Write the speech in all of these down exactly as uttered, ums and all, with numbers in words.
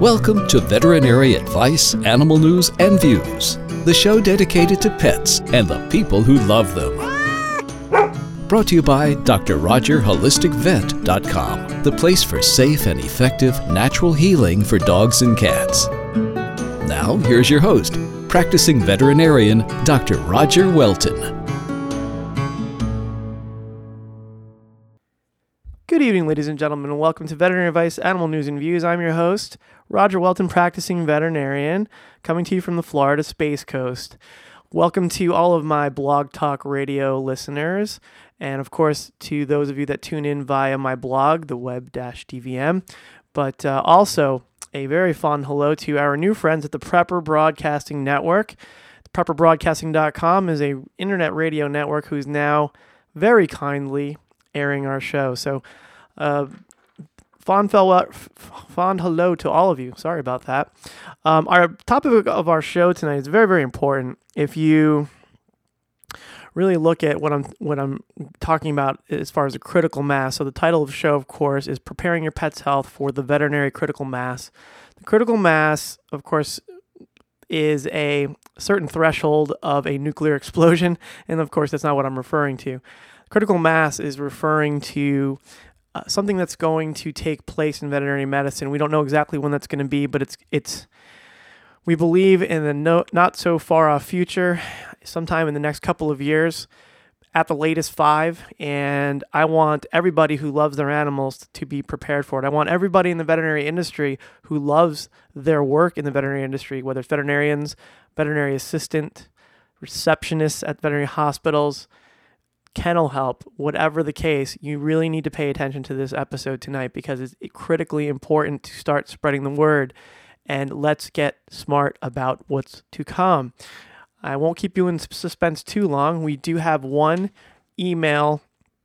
Welcome to Veterinary Advice, Animal News, and Views, the show dedicated to pets and the people who love them. Brought to you by D R Roger Holistic Vet dot com, the place for safe and effective natural healing for dogs and cats. Now, here's your host, practicing veterinarian, Doctor Roger Welton. Good evening, ladies and gentlemen, and welcome to Veterinary Advice, Animal News, and Views. I'm your host, Roger Welton, practicing veterinarian, coming to you from the Florida Space Coast. Welcome to all of my Blog Talk Radio listeners, and of course to those of you that tune in via my blog, the web-D V M, but uh, also a very fond hello to our new friends at the Prepper Broadcasting Network. Prepper Broadcasting dot com is a internet radio network who's now very kindly airing our show. So, uh, fond, fel- fond hello to all of you. Sorry about that. Um, our topic of our show tonight is very, very important. If you really look at what I'm what I'm talking about as far as a critical mass, so the title of the show, of course, is Preparing Your Pet's Health for the Veterinary Critical Mass. The critical mass, of course, is a certain threshold of a nuclear explosion, and of course, that's not what I'm referring to. Critical mass is referring to uh, something that's going to take place in veterinary medicine. We don't know exactly when that's going to be, but it's it's. We believe in the no, not so far off future, sometime in the next couple of years, at the latest five. And I want everybody who loves their animals to be prepared for it. I want everybody in the veterinary industry who loves their work in the veterinary industry, whether it's veterinarians, veterinary assistant, receptionists at veterinary hospitals, kennel help, whatever the case, you really need to pay attention to this episode tonight because it's critically important to start spreading the word, and let's get smart about what's to come. I won't keep you in suspense too long. We do have one email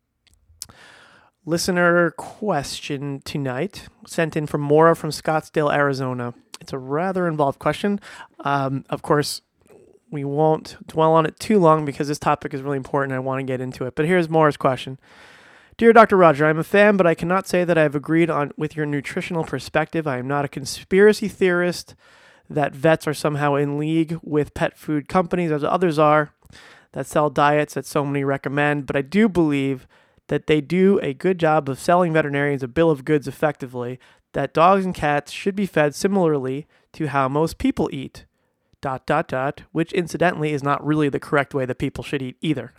listener question tonight sent in from Maura from Scottsdale, Arizona. It's a rather involved question. Um, of course, we won't dwell on it too long because this topic is really important and I want to get into it. But here's Maura's question. Dear Doctor Roger, I'm a fan, but I cannot say that I've agreed on with your nutritional perspective. I am not a conspiracy theorist that vets are somehow in league with pet food companies, as others are, that sell diets that so many recommend. But I do believe that they do a good job of selling veterinarians a bill of goods effectively, that dogs and cats should be fed similarly to how most people eat. Dot, dot, dot, which incidentally is not really the correct way that people should eat either.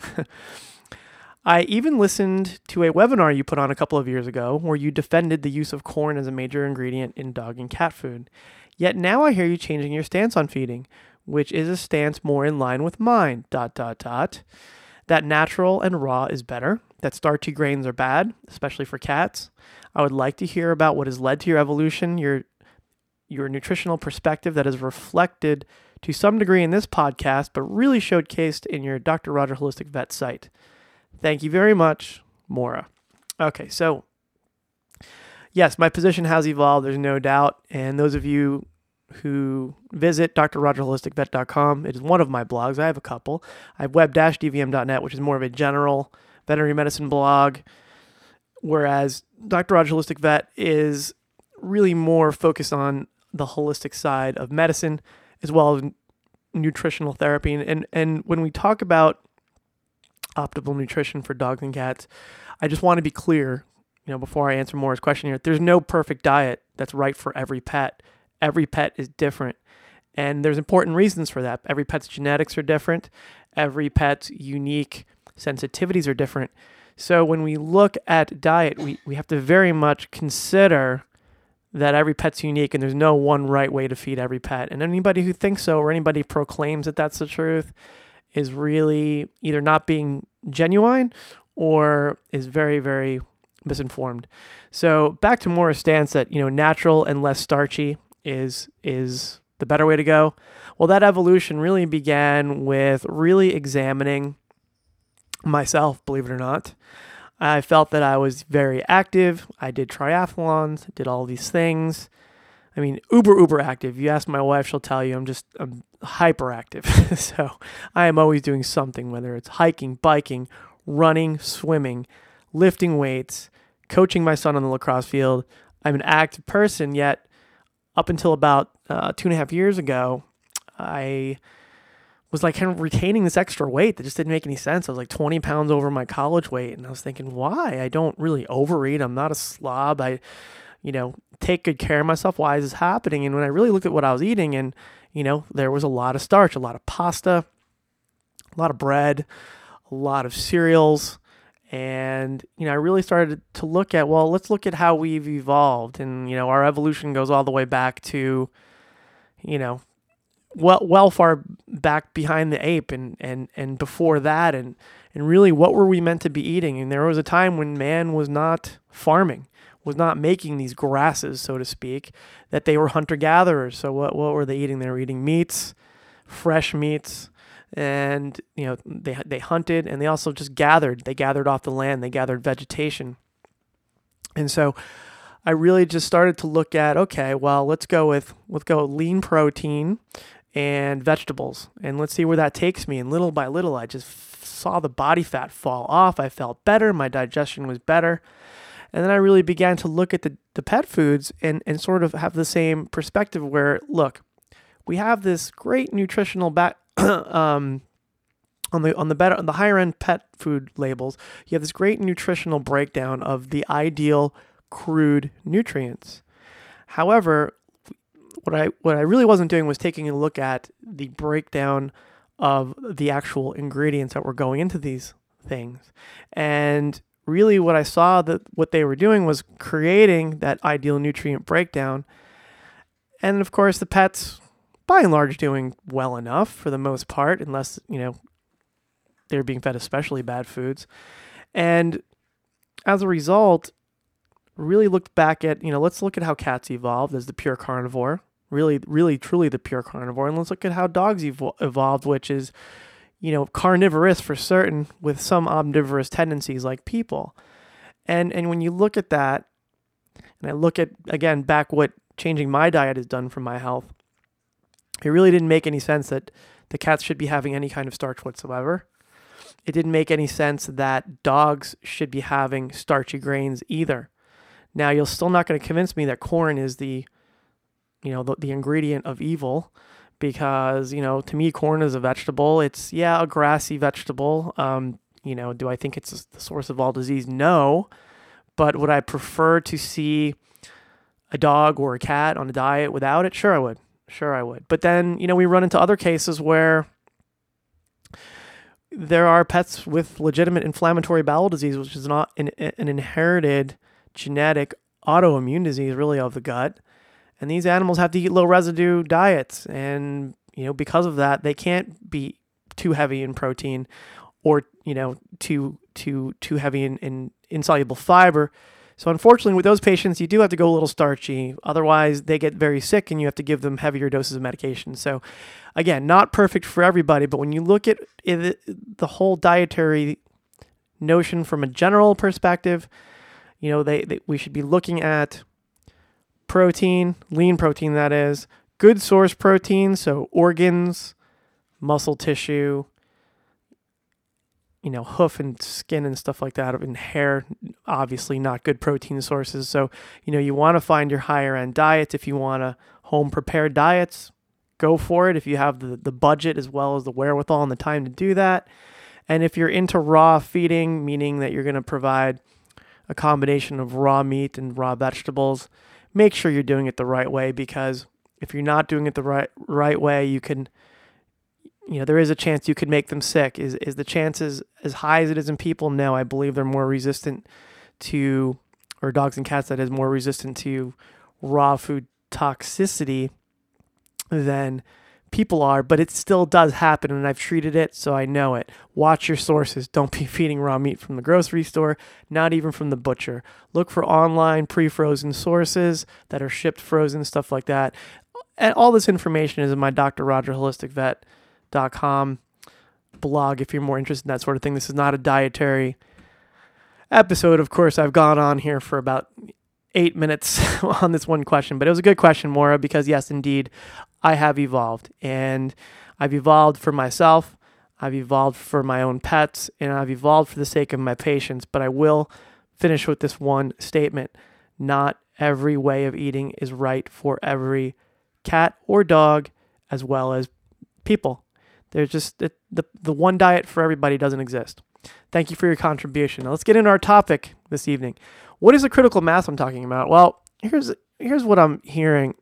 I even listened to a webinar you put on a couple of years ago where you defended the use of corn as a major ingredient in dog and cat food. Yet now I hear you changing your stance on feeding, which is a stance more in line with mine. Dot, dot, dot. That natural and raw is better, that starchy grains are bad, especially for cats. I would like to hear about what has led to your evolution, your your nutritional perspective that is reflected to some degree in this podcast, but really showcased in your Doctor Roger Holistic Vet site. Thank you very much, Maura. Okay, so yes, my position has evolved, there's no doubt. And those of you who visit D R Roger Holistic Vet dot com, it is one of my blogs. I have a couple. I have web dash D V M dot net, which is more of a general veterinary medicine blog, whereas Doctor Roger Holistic Vet is really more focused on the holistic side of medicine, as well as nutritional therapy. And, and and when we talk about optimal nutrition for dogs and cats, I just want to be clear, you know, before I answer Maura's question here, there's no perfect diet that's right for every pet. Every pet is different. And there's important reasons for that. Every pet's genetics are different. Every pet's unique sensitivities are different. So when we look at diet, we, we have to very much consider that every pet's unique and there's no one right way to feed every pet. And anybody who thinks so or anybody proclaims that that's the truth is really either not being genuine or is very, very misinformed. So back to Maura's stance that, you know, natural and less starchy is is the better way to go. Well, that evolution really began with really examining myself, believe it or not. I felt that I was very active. I did triathlons, did all these things. I mean, uber, uber active. You ask my wife, she'll tell you I'm just I'm hyperactive. So I am always doing something, whether it's hiking, biking, running, swimming, lifting weights, coaching my son on the lacrosse field. I'm an active person, yet up until about uh, two and a half years ago, I was like kind of retaining this extra weight that just didn't make any sense. I was like twenty pounds over my college weight, and I was thinking, why? I don't really overeat. I'm not a slob. I, you know, take good care of myself. Why is this happening? And when I really looked at what I was eating, and, you know, there was a lot of starch, a lot of pasta, a lot of bread, a lot of cereals. And, you know, I really started to look at, well, let's look at how we've evolved. And, you know, our evolution goes all the way back to, you know, well, well far back behind the ape and, and, and before that. And, and really, what were we meant to be eating? And there was a time when man was not farming, was not making these grasses, so to speak, that they were hunter-gatherers. So what, what were they eating? They were eating meats, fresh meats. And, you know, they they hunted, and they also just gathered. They gathered off the land. They gathered vegetation. And so I really just started to look at, okay, well, let's go with, let's go lean protein and vegetables, and let's see where that takes me. And little by little, I just f- saw the body fat fall off. I felt better. My digestion was better. And then I really began to look at the, the pet foods and, and sort of have the same perspective where, look, we have this great nutritional back. um, on the on the better on the higher end pet food labels, you have this great nutritional breakdown of the ideal crude nutrients. However, what I what I really wasn't doing was taking a look at the breakdown of the actual ingredients that were going into these things. And really what I saw that what they were doing was creating that ideal nutrient breakdown. And of course, the pets, by and large, doing well enough for the most part, unless, you know, they're being fed especially bad foods. And as a result, really looked back at, you know, let's look at how cats evolved as the pure carnivore, really, really, truly the pure carnivore. And let's look at how dogs evol- evolved, which is, you know, carnivorous for certain, with some omnivorous tendencies like people. And and when you look at that, and I look at, again, back what changing my diet has done for my health, it really didn't make any sense that the cats should be having any kind of starch whatsoever. It didn't make any sense that dogs should be having starchy grains either. Now, you're still not going to convince me that corn is the, you know, the, the ingredient of evil, because, you know, to me, corn is a vegetable. It's, yeah, a grassy vegetable. Um, you know, do I think it's the source of all disease? No. But would I prefer to see a dog or a cat on a diet without it? Sure, I would. Sure, I would. But then, you know, we run into other cases where there are pets with legitimate inflammatory bowel disease, which is not an, an inherited genetic autoimmune disease, really, of the gut. And these animals have to eat low residue diets. And, you know, because of that, they can't be too heavy in protein or, you know, too, too, too heavy in, in insoluble fiber. So unfortunately, with those patients, you do have to go a little starchy. Otherwise, they get very sick and you have to give them heavier doses of medication. So again, not perfect for everybody, but when you look at it, the whole dietary notion from a general perspective, you know, they, they we should be looking at protein, lean protein, that is, good source protein, so organs, muscle tissue, you know, hoof and skin and stuff like that, and hair, obviously not good protein sources. So, you know, you want to find your higher end diets. If you want to home prepared diets, go for it. If you have the, the budget as well as the wherewithal and the time to do that. And if you're into raw feeding, meaning that you're going to provide a combination of raw meat and raw vegetables, make sure you're doing it the right way, because if you're not doing it the right right way, you can, you know, there is a chance you could make them sick. Is is the chances as high as it is in people? No, I believe they're more resistant to, or dogs and cats, that is, more resistant to raw food toxicity than people are, but it still does happen, and I've treated it, so I know it. Watch your sources. Don't be feeding raw meat from the grocery store, not even from the butcher. Look for online pre-frozen sources that are shipped frozen, stuff like that. And all this information is in my D R Roger Holistic Vet dot com blog if you're more interested in that sort of thing. This is not a dietary episode. Of course, I've gone on here for about eight minutes on this one question, but it was a good question, Maura, because yes, indeed, I have evolved, and I've evolved for myself, I've evolved for my own pets, and I've evolved for the sake of my patients. But I will finish with this one statement. Not every way of eating is right for every cat or dog, as well as people. There's just the, the, the one diet for everybody doesn't exist. Thank you for your contribution. Now let's get into our topic this evening. What is the critical mass I'm talking about? Well, here's here's what I'm hearing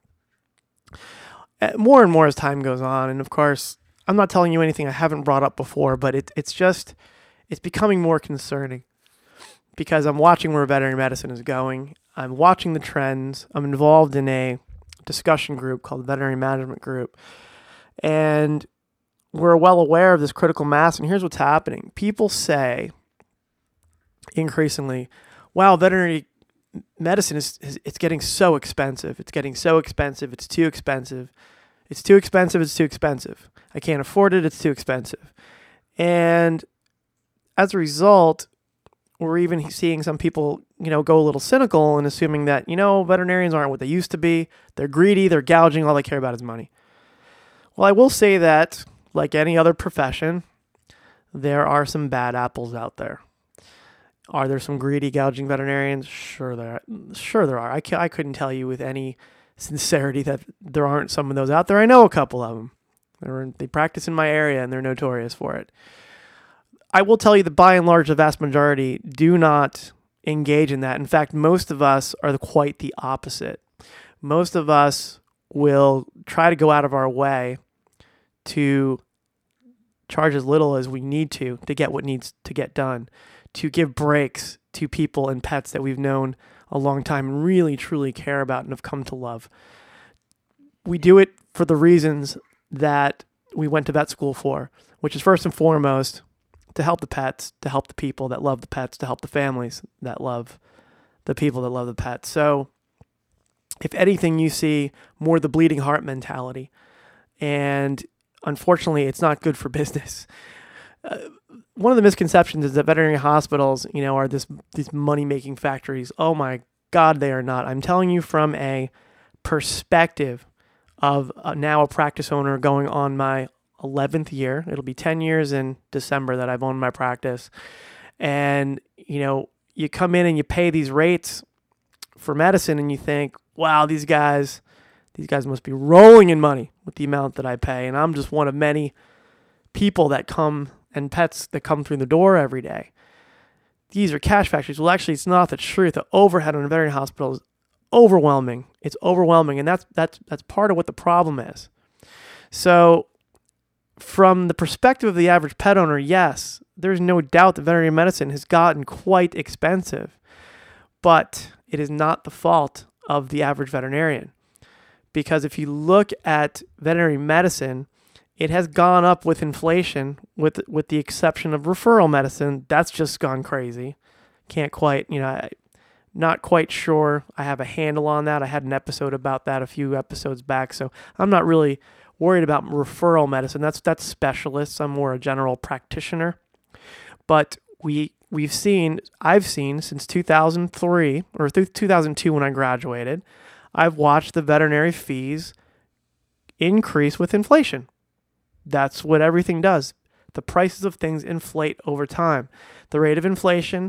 more and more as time goes on. And of course, I'm not telling you anything I haven't brought up before, but it, it's just, it's becoming more concerning because I'm watching where veterinary medicine is going. I'm watching the trends. I'm involved in a discussion group called the Veterinary Management Group. And we're well aware of this critical mass. And here's what's happening. People say increasingly, wow, veterinary medicine is, is it's getting so expensive. It's getting so expensive. It's too expensive. It's too expensive. It's too expensive. I can't afford it. It's too expensive. And as a result, we're even seeing some people, you know, go a little cynical and assuming that, you know, veterinarians aren't what they used to be. They're greedy. They're gouging. All they care about is money. Well, I will say that, like any other profession, there are some bad apples out there. Are there some greedy, gouging veterinarians? Sure there are. Sure there are. I, I couldn't tell you with any sincerity that there aren't some of those out there. I know a couple of them. They're, they practice in my area, and they're notorious for it. I will tell you that by and large, the vast majority do not engage in that. In fact, most of us are the, quite the opposite. Most of us will try to go out of our way to charge as little as we need to to get what needs to get done, to give breaks to people and pets that we've known a long time and really, truly care about and have come to love. We do it for the reasons that we went to vet school for, which is first and foremost to help the pets, to help the people that love the pets, to help the families that love the people that love the pets. So if anything, you see more the bleeding heart mentality. And unfortunately, it's not good for business. Uh, one of the misconceptions is that veterinary hospitals, you know, are this these money-making factories. Oh my God, they are not. I'm telling you from a perspective of uh, now a practice owner going on my eleventh year. It'll be ten years in December that I've owned my practice. And, you know, you come in and you pay these rates for medicine and you think, wow, these guys, these guys must be rolling in money with the amount that I pay. And I'm just one of many people that come and pets that come through the door every day. These are cash factories. Well, actually, it's not the truth. The overhead on a veterinary hospital is overwhelming. It's overwhelming. And that's, that's, that's part of what the problem is. So from the perspective of the average pet owner, yes, there's no doubt that veterinary medicine has gotten quite expensive, but it is not the fault of the average veterinarian. Because if you look at veterinary medicine, it has gone up with inflation, with with the exception of referral medicine. That's just gone crazy. Can't quite, you know, I, not quite sure I have a handle on that. I had an episode about that a few episodes back, so I'm not really worried about referral medicine. That's that's specialists. I'm more a general practitioner. But we we've seen, I've seen since two thousand three or th- two thousand two when I graduated, I've watched the veterinary fees increase with inflation. That's what everything does. The prices of things inflate over time. The rate of inflation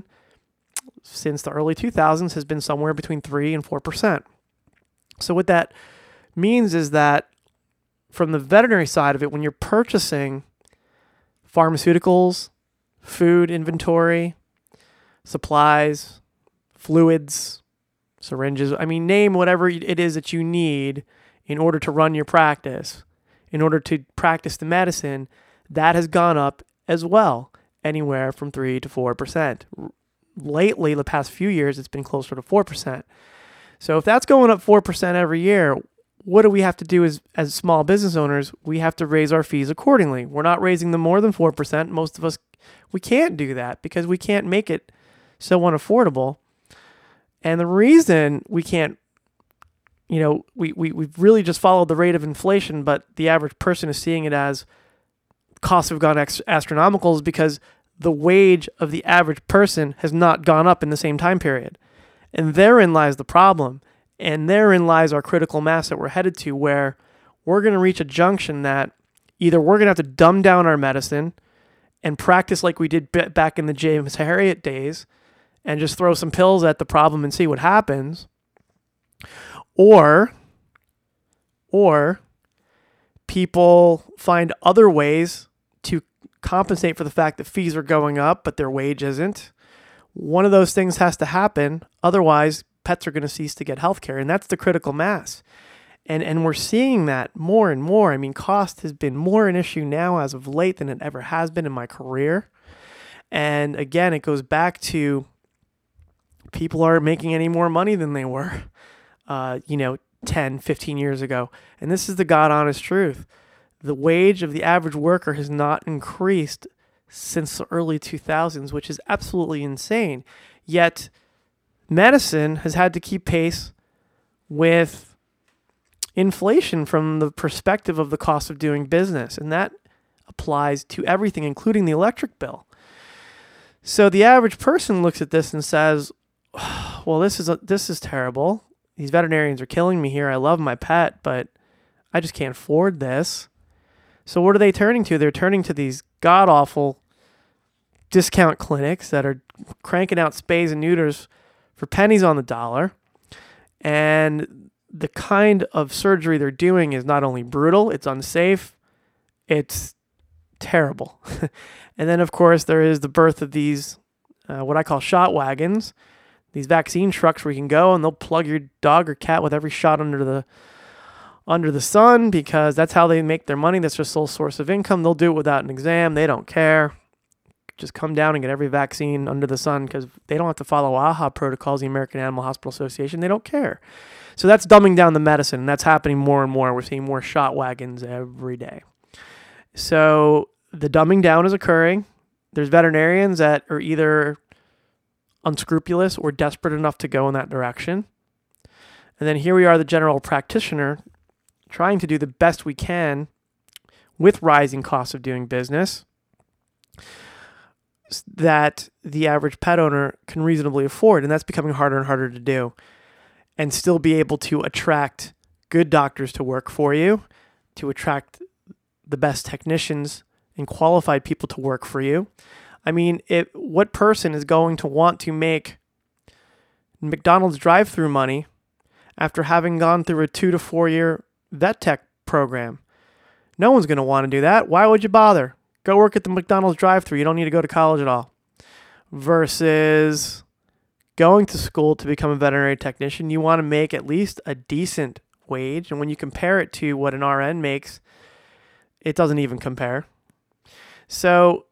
since the early two thousands has been somewhere between three and four percent. So what that means is that from the veterinary side of it, when you're purchasing pharmaceuticals, food inventory, supplies, fluids, syringes, I mean, name whatever it is that you need in order to run your practice, in order to practice the medicine, that has gone up as well, anywhere from three to four percent. Lately, the past few years, it's been closer to four percent. So if that's going up four percent every year, what do we have to do as, as small business owners? We have to raise our fees accordingly. We're not raising them more than four percent. Most of us, we can't do that because we can't make it so unaffordable. And the reason we can't, you know, we, we, we've really just followed the rate of inflation, but the average person is seeing it as costs have gone ex- astronomical is because the wage of the average person has not gone up in the same time period. And therein lies the problem. And therein lies our critical mass that we're headed to, where we're going to reach a junction that either we're going to have to dumb down our medicine and practice like we did b- back in the James Herriot days and just throw some pills at the problem and see what happens. Or, or people find other ways to compensate for the fact that fees are going up, but their wage isn't. One of those things has to happen. Otherwise, pets are going to cease to get health care. And that's the critical mass. And and we're seeing that more and more. I mean, cost has been more an issue now as of late than it ever has been in my career. And again, it goes back to people aren't making any more money than they were, uh, you know, ten, fifteen years ago. And this is the God honest truth. The wage of the average worker has not increased since the early two thousands, which is absolutely insane. Yet medicine has had to keep pace with inflation from the perspective of the cost of doing business. And that applies to everything, including the electric bill. So the average person looks at this and says, well, this is a, this is terrible. These veterinarians are killing me here. I love my pet, but I just can't afford this. So what are they turning to? They're turning to these god-awful discount clinics that are cranking out spays and neuters for pennies on the dollar. And the kind of surgery they're doing is not only brutal, it's unsafe, it's terrible. And then, of course, there is the birth of these, uh, what I call shot wagons, these vaccine trucks where you can go and they'll plug your dog or cat with every shot under the under the sun, because that's how they make their money. That's their sole source of income. They'll do it without an exam. They don't care. Just come down and get every vaccine under the sun because they don't have to follow A H A protocols, the American Animal Hospital Association. They don't care. So that's dumbing down the medicine, and that's happening more and more. We're seeing more shot wagons every day. So the dumbing down is occurring. There's veterinarians that are either unscrupulous or desperate enough to go in that direction. And then here we are, the general practitioner, trying to do the best we can with rising costs of doing business that the average pet owner can reasonably afford. And that's becoming harder and harder to do. And still be able to attract good doctors to work for you, to attract the best technicians and qualified people to work for you. I mean, it, what person is going to want to make McDonald's drive-through money after having gone through a two to four year vet tech program? No one's going to want to do that. Why would you bother? Go work at the McDonald's drive-through. You don't need to go to college at all. Versus going to school to become a veterinary technician, you want to make at least a decent wage. And when you compare it to what an R N makes, it doesn't even compare. So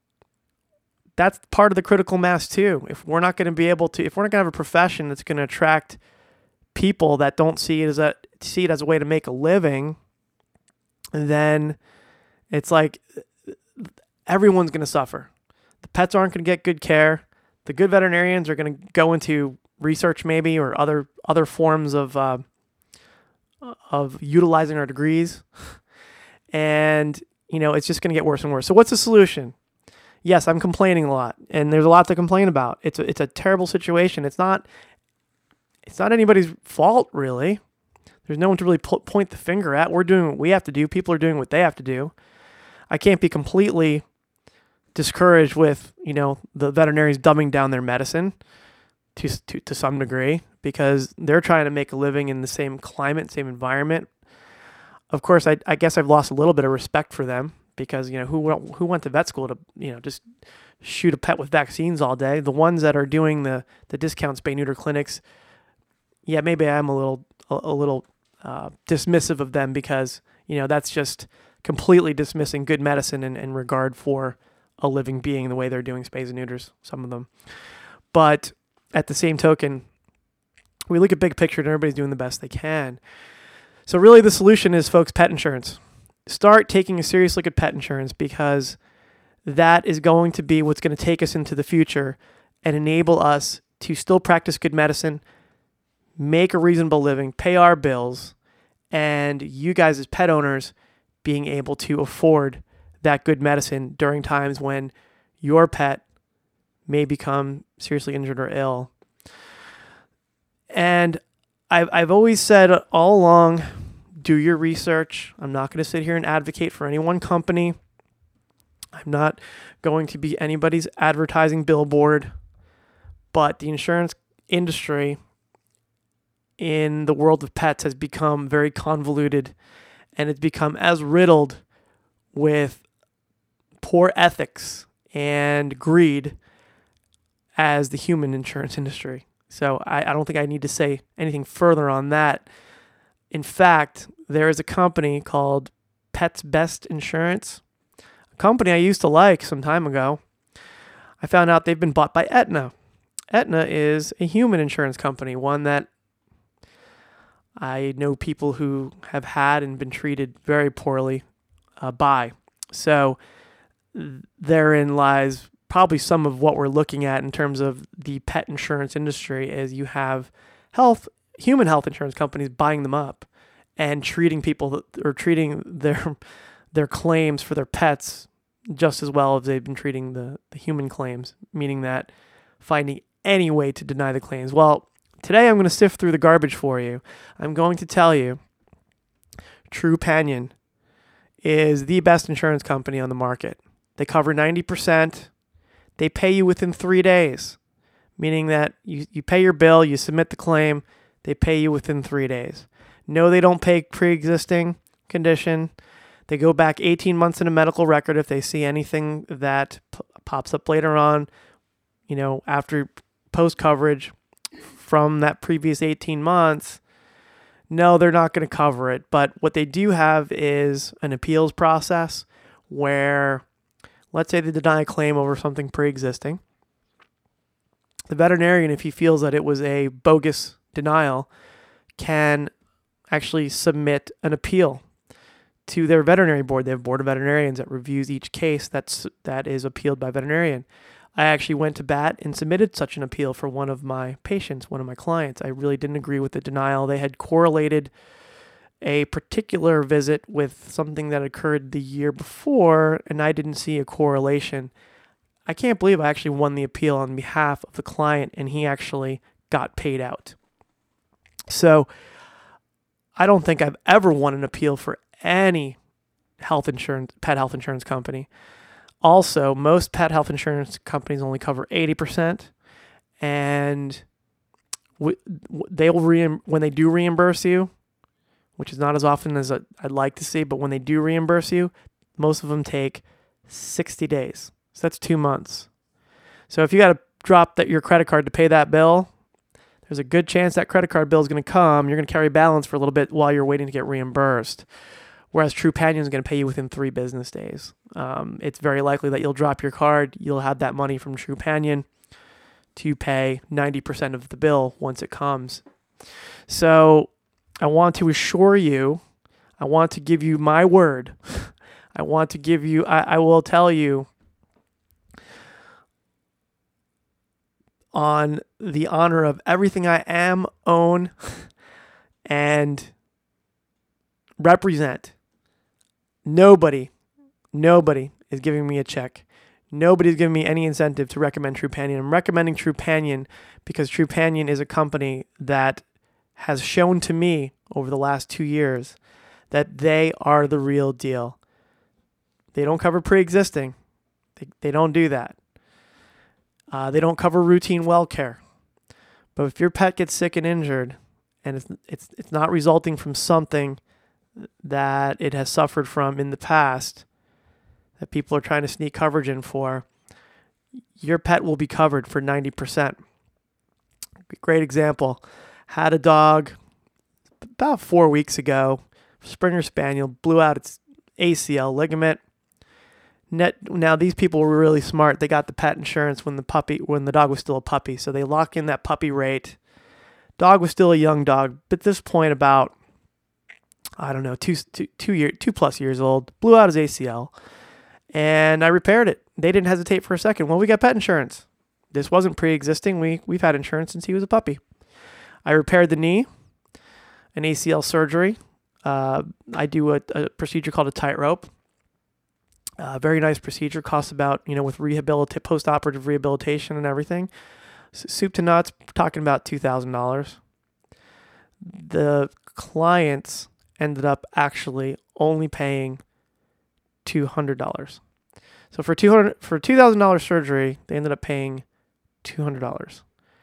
that's part of the critical mass too. If we're not going to be able to, if we're not going to have a profession that's going to attract people that don't see it as a see it as a way to make a living, then it's like everyone's going to suffer. The pets aren't going to get good care. The good veterinarians are going to go into research maybe or other other forms of uh, of utilizing our degrees, and you know it's just going to get worse and worse. So what's the solution? Yes, I'm complaining a lot, and there's a lot to complain about. It's a, it's a terrible situation. It's not it's not anybody's fault really. There's no one to really po- point the finger at. We're doing what we have to do. People are doing what they have to do. I can't be completely discouraged with, you know, the veterinarians dumbing down their medicine to, to to some degree because they're trying to make a living in the same climate, same environment. Of course, I, I guess I've lost a little bit of respect for them because, you know, who who went to vet school to, you know, just shoot a pet with vaccines all day? The ones that are doing the, the discount spay neuter clinics, yeah, maybe I'm a little a, a little uh, dismissive of them because, you know, that's just completely dismissing good medicine in, in regard for a living being the way they're doing spays and neuters, some of them. But at the same token, we look at big picture and everybody's doing the best they can. So really the solution is, folks, pet insurance. Start taking a serious look at pet insurance because that is going to be what's going to take us into the future and enable us to still practice good medicine, make a reasonable living, pay our bills, and you guys as pet owners being able to afford that good medicine during times when your pet may become seriously injured or ill. And I've, I've always said all along, do your research. I'm not going to sit here and advocate for any one company. I'm not going to be anybody's advertising billboard. But the insurance industry in the world of pets has become very convoluted, and it's become as riddled with poor ethics and greed as the human insurance industry. So I, I don't think I need to say anything further on that. In fact, there is a company called Pets Best Insurance, a company I used to like some time ago. I found out they've been bought by Aetna. Aetna is a human insurance company, one that I know people who have had and been treated very poorly uh, by. So therein lies probably some of what we're looking at in terms of the pet insurance industry, is you have health, human health insurance companies buying them up and treating people or treating their their claims for their pets just as well as they've been treating the, the human claims, meaning that finding any way to deny the claims. Well, today I'm going to sift through the garbage for you. I'm going to tell you Trupanion is the best insurance company on the market. They cover ninety percent. They pay you within three days, meaning that you, you pay your bill, you submit the claim, they pay you within three days. No, they don't pay pre-existing condition. They go back eighteen months in a medical record if they see anything that p- pops up later on, you know, after post-coverage from that previous eighteen months. No, they're not going to cover it. But what they do have is an appeals process where, let's say they deny a claim over something pre-existing. The veterinarian, if he feels that it was a bogus denial, can actually submit an appeal to their veterinary board. They have a board of veterinarians that reviews each case that's that is appealed by veterinarian. I actually went to bat and submitted such an appeal for one of my patients, one of my clients. I really didn't agree with the denial. They had correlated a particular visit with something that occurred the year before, and I didn't see a correlation. I can't believe I actually won the appeal on behalf of the client, and he actually got paid out. So I don't think I've ever won an appeal for any health insurance, pet health insurance company. Also, most pet health insurance companies only cover eighty percent, and they will reim- when they do reimburse you, which is not as often as I'd like to see, but when they do reimburse you, most of them take sixty days. So that's two months. So if you got to drop that your credit card to pay that bill, there's a good chance that credit card bill is going to come. You're going to carry balance for a little bit while you're waiting to get reimbursed. Whereas Trupanion is going to pay you within three business days. Um, it's very likely that you'll drop your card. You'll have that money from Trupanion to pay ninety percent of the bill once it comes. So I want to assure you, I want to give you my word. I want to give you, I, I will tell you on the honor of everything I am, own, and represent. Nobody, nobody is giving me a check. Nobody's giving me any incentive to recommend Trupanion. I'm recommending Trupanion because Trupanion is a company that has shown to me over the last two years that they are the real deal. They don't cover pre-existing. They, they don't do that. Uh, they don't cover routine well care. But if your pet gets sick and injured and it's it's it's not resulting from something that it has suffered from in the past that people are trying to sneak coverage in for, your pet will be covered for ninety percent. Great example. Had a dog about four weeks ago, Springer Spaniel, blew out its A C L ligament. Net, now these people were really smart. They got the pet insurance when the puppy, when the dog was still a puppy. So they lock in that puppy rate. Dog was still a young dog, but at this point about, I don't know, two, two, two, year, two plus years old, blew out his A C L. And I repaired it. They didn't hesitate for a second. Well, we got pet insurance. This wasn't pre-existing. We, we've had insurance since he was a puppy. I repaired the knee, an A C L surgery. Uh, I do a, a procedure called a tightrope. Uh, very nice procedure. Costs about, you know, with rehabilita- post-operative rehabilitation and everything. S- soup to nuts, talking about two thousand dollars. The clients ended up actually only paying two hundred dollars. So for two hundred dollars for two thousand dollars surgery, they ended up paying two hundred dollars.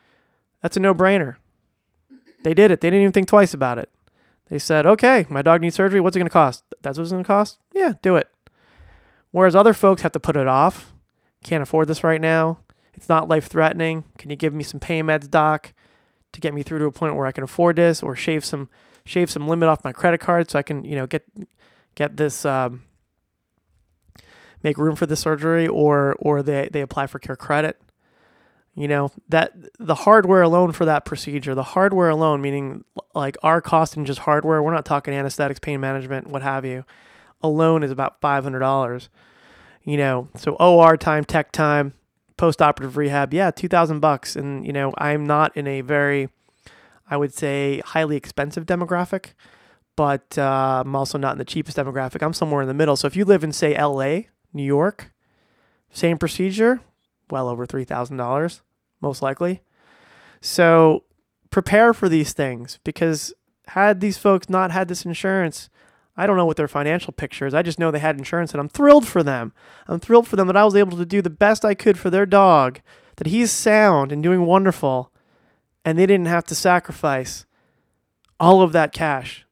That's a no-brainer. They did it. They didn't even think twice about it. They said, okay, my dog needs surgery. What's it going to cost? That's what it's going to cost? Yeah, do it. Whereas other folks have to put it off. Can't afford this right now. It's not life-threatening. Can you give me some pain meds, doc, to get me through to a point where I can afford this, or shave some shave some limit off my credit card so I can, you know, get get this, um, make room for the surgery, or or they, they apply for Care Credit. You know, that the hardware alone for that procedure, the hardware alone, meaning like our cost in just hardware, we're not talking anesthetics, pain management, what have you, alone is about five hundred dollars. You know, so O R time, tech time, post-operative rehab, yeah, two thousand bucks. And, you know, I'm not in a very, I would say, highly expensive demographic, but uh, I'm also not in the cheapest demographic. I'm somewhere in the middle. So if you live in, say, L A, New York, same procedure, well over three thousand dollars, most likely. So prepare for these things, because had these folks not had this insurance, I don't know what their financial picture is. I just know they had insurance, and I'm thrilled for them. I'm thrilled for them that I was able to do the best I could for their dog, that he's sound and doing wonderful, and they didn't have to sacrifice all of that cash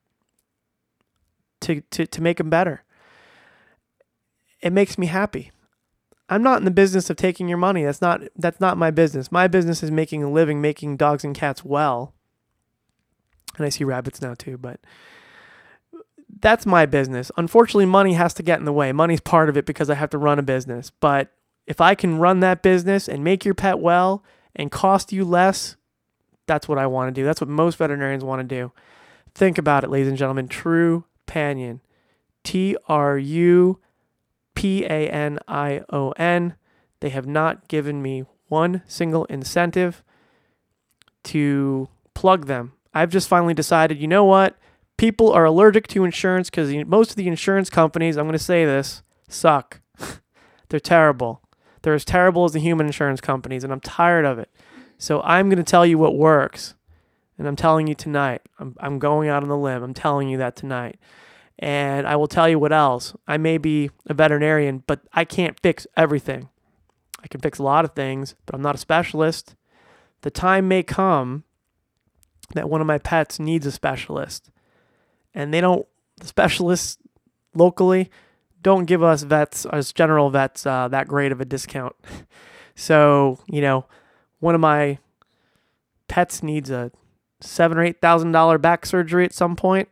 to, to, to make him better. It makes me happy. I'm not in the business of taking your money. That's not that's not my business. My business is making a living, making dogs and cats well. And I see rabbits now too, but that's my business. Unfortunately, money has to get in the way. Money's part of it because I have to run a business. But if I can run that business and make your pet well and cost you less, that's what I want to do. That's what most veterinarians want to do. Think about it, ladies and gentlemen. Trupanion. T R U P A N I O N. They have not given me one single incentive to plug them. I've just finally decided, you know what? People are allergic to insurance because most of the insurance companies, I'm going to say this, suck. They're terrible. They're as terrible as the human insurance companies, and I'm tired of it. So I'm going to tell you what works, and I'm telling you tonight. I'm, I'm going out on the limb. I'm telling you that tonight. And I will tell you what else. I may be a veterinarian, but I can't fix everything. I can fix a lot of things, but I'm not a specialist. The time may come that one of my pets needs a specialist. And they don't, the specialists locally don't give us vets, as general vets, uh, that great of a discount. So, you know, one of my pets needs a seven or eight thousand dollar back surgery at some point.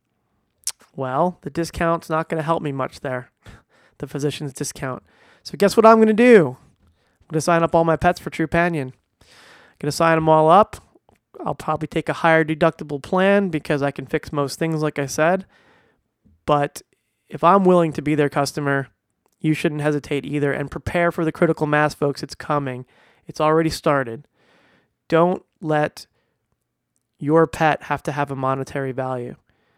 Well, the discount's not going to help me much there, the physician's discount. So guess what I'm going to do? I'm going to sign up all my pets for Trupanion. I'm going to sign them all up. I'll probably take a higher deductible plan because I can fix most things, like I said. But if I'm willing to be their customer, you shouldn't hesitate either. And prepare for the critical mass, folks. It's coming. It's already started. Don't let your pet have to have a monetary value.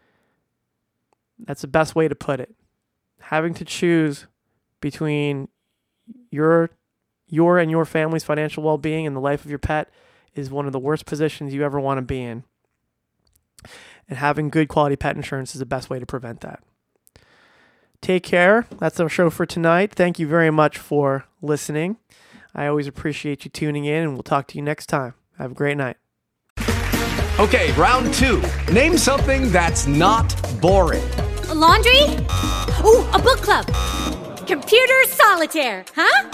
That's the best way to put it. Having to choose between your your and your family's financial well-being and the life of your pet is one of the worst positions you ever want to be in. And having good quality pet insurance is the best way to prevent that. Take care. That's our show for tonight. Thank you very much for listening. I always appreciate you tuning in, and we'll talk to you next time. Have a great night. Okay, round two. Name something that's not boring. A laundry? Ooh, a book club. Computer solitaire, huh?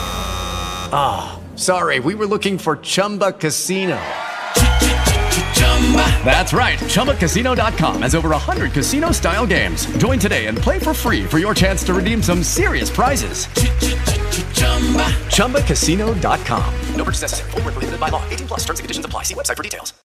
Ah, oh, sorry. We were looking for Chumba Casino. That's right. Chumba Casino dot com has over one hundred casino-style games. Join today and play for free for your chance to redeem some serious prizes. Chumba Casino dot com. No purchase necessary. Void where prohibited by law. eighteen plus terms and conditions apply. See website for details.